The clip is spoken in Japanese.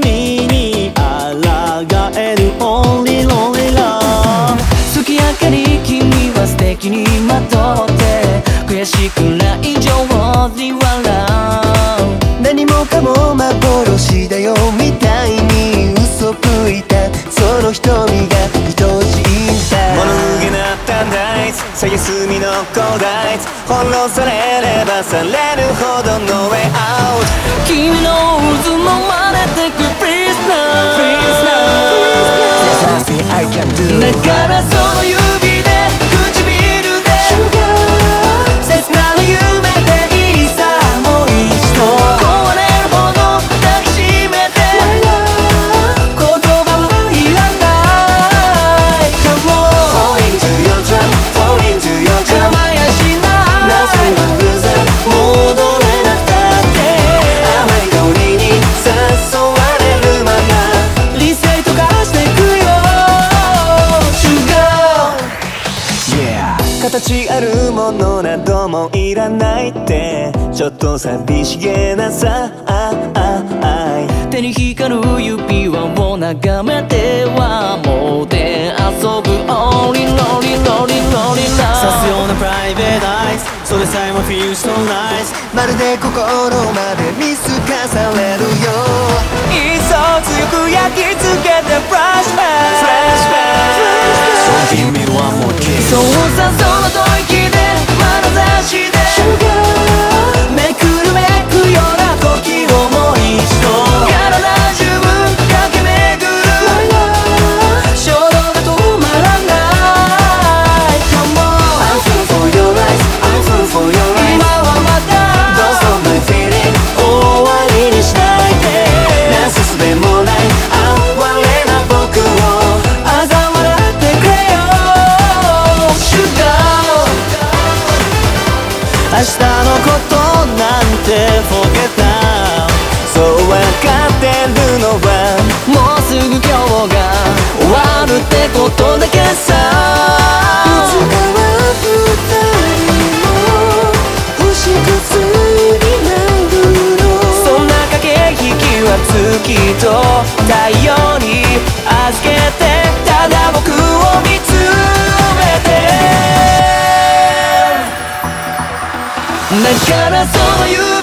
に抗えるオンリーロンリーラー月明かり君は素敵にまとって悔しくない上手に笑う何もかも幻だよみたいに嘘吹いたその瞳が愛しいんだ物憂げなパラダイスさやすみのコーダイズ翻弄されればされるほどの way out 君の渦の真似てく Please now There's nothing I can do だからその指で唇で切なる夢でいいさもう一度壊れるほど抱きしめて言葉はいらない Come on Fall into your trap Fall into your trap 我慢やしない Nothing but loser 戻れなくたって甘い香りに誘われるまま理性とかしてくよ Sugar Yeah 形あるものなどもいらないってちょっと寂しげなさ愛手に光る指輪を眺めてはもうで遊ぶ Only lonely lonely lonely 刺す love ようなプライベートアイスそれさえも feel so nice まるで心まで見透かされるよいっそ強く焼き付けて Flashback そう Give me one more kiss そうさその吐息で眼差しでめくるめくような時をもう一度体中駆け巡る衝動が止まらない Come on I'm full for your eyes I'm full for your eyes 今はま Don't た stop my feeling 終わりにしないでなすすべもない哀れな僕を嘲笑ってくれよ Sugar 明日のことなんて forget now そうわかってるのはもうすぐ今日が終わるってことだけさいつかは二人も星屑になるのそんな駆け引きは月と太陽に預けてただ僕を見つめてだからその夢